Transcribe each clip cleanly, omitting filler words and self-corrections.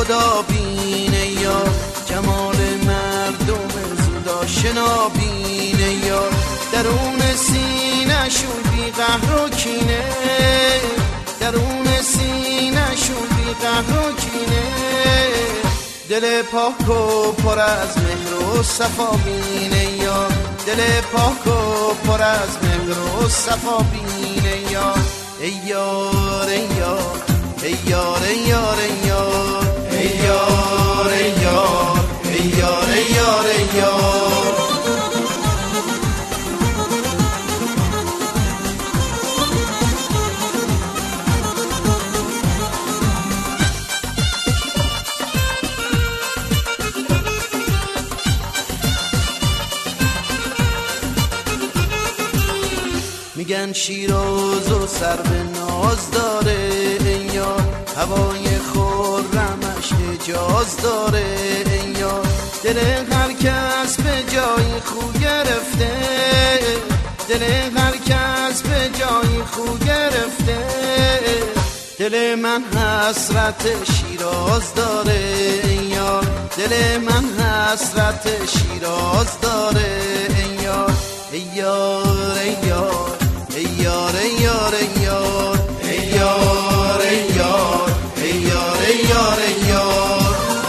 خدا بینه یار، جمال مردم زودا شنا بینه یار، درون سینه شون بی قهر و کینه، درون سینه شون بی قهر و کینه، دل پاک و پر از مهر و صفا بینه یار، دل پاک و پر از مهر و صفا بینه یار، ای یار ای یار ای یار ای یار ای یار ای یار ای یار ای یار ای یار ای یار. میگن شیراز و سر به ناز داره این یار، هوای خرمش اجاز داره این یار، دل هر کس به جای خو گرفته، دل هر کس به جای خو گرفته، دل من حسرت شیراز داره این یار، دل من حسرت شیراز داره این یار، ای یار ای یار ای یار ای یار ای یار ای یار ای یار ای یار ای یار ای یار.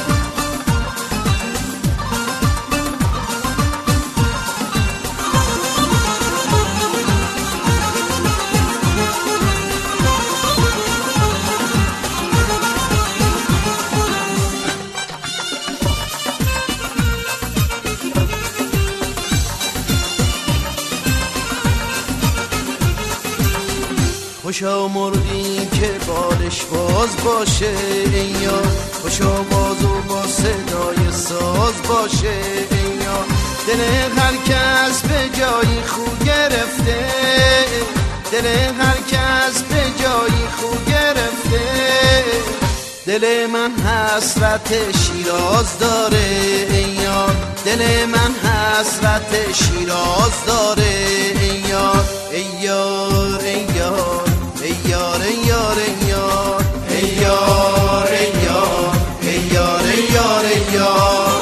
خوشا مرغی که بالش باز باشه این یار، خوشا باز و با صدای ساز باشه این یار، دل هر کس به جای خو گرفته، دل هر کس به جای خو گرفته، دل من حسرت شیراز داره این یار، دل من حسرت شیراز داره این یار، ای یار ای یار ای یار ای یار ای یار ای یار ای یار ای یار ای یار ای یار.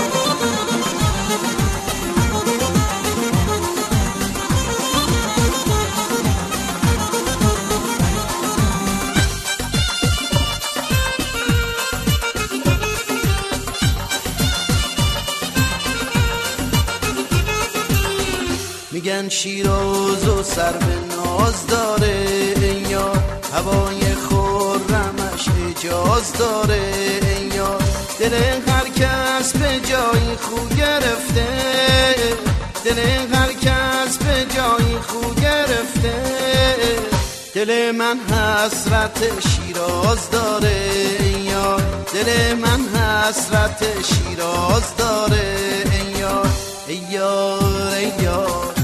میگن شیراز و سر به ناز داره این یار، هوای خرمش اجاز داره این یار، دل هر کس به جای خو گرفته، دل هر کس به جای خو گرفته، دل من حسرت شیراز داره این یار، دل من حسرت شیراز داره این یار، ای یار ای یار